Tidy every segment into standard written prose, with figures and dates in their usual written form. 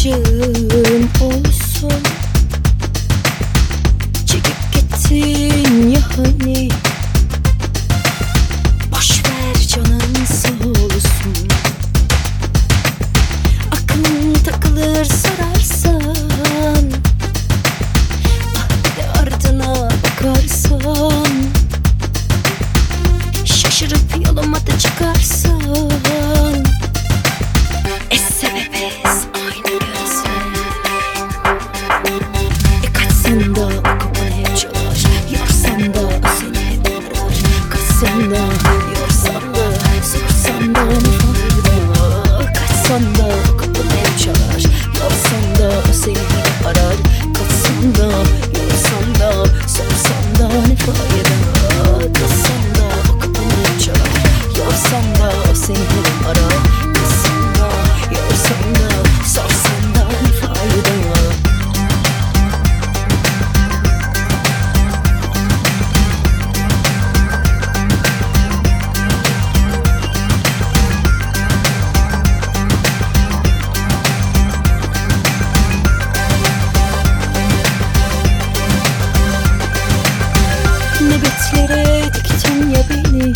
Alacağım olsun, çekip gittin ya hani. Boşver canın sağ olsun, aklın takılır sararsan, ah bir de ardına bakarsan, şaşırıp yoluma da çıkarsan. Sebebimiz aynı gözler. Kaçsan da o kapın hep çalar, yorsan da o seni hep arar. Kaçsan da, yorsan da, sorsan da ne fayda. Kaçsan da o kapın hep çalar, yorsan da o seni hep arar. Kaçsan da, yorsan da, sorsan da ne fayda. Kaçsan da o kapın hep çalar, yorsan da o seni hep arar. Nöbetlere diktin ya beni,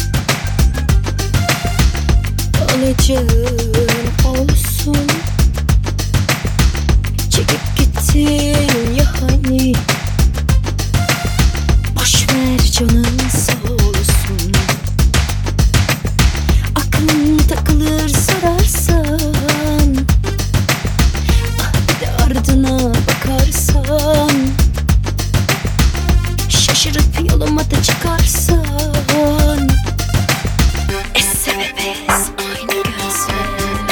alacağın olsun, çekip gittin ya hani. Boşver canın sağ olsun, aklın takılır sararsan, ah bir de ardına bakarsan, şaşırıp yoluma da çıkarsan. Sebebimiz aynı gözler.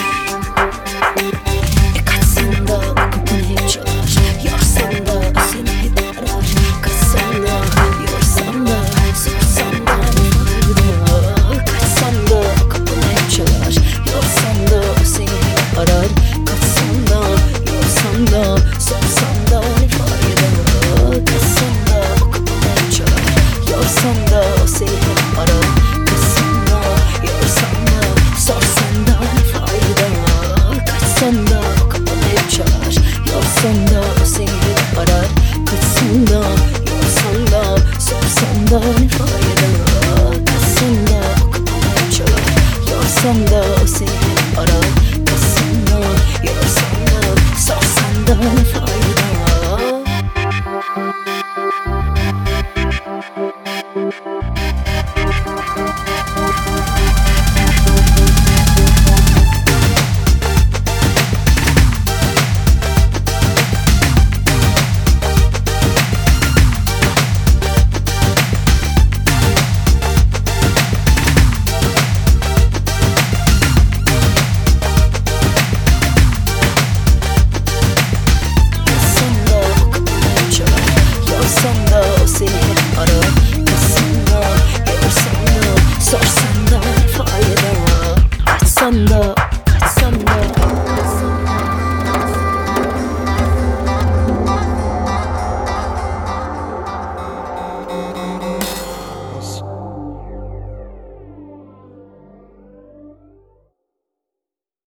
Kaçsan da o kapın hep çalar, yorsan da o seni hep arar. Kaçsan da, yorsan da, sorsan da ne fayda. Kaçsan da o kapın hep çalar, yorsan da o seni hep arar. Kaçsan da, yorsan da, sorsan da ne fayda. Kaçsan da o kapın hep çalar, yorsan da o seni hep arar. Kaçsan da, yorsan da, sorsan da ne fayda. Kaçsan da o kapın hep çalar, yorsan da o seni hep arar. Kaçsan da, yorsan da, sorsan da ne fayda. Kaçsan da o kapın hep çalar, yorsan da o seni hep arar.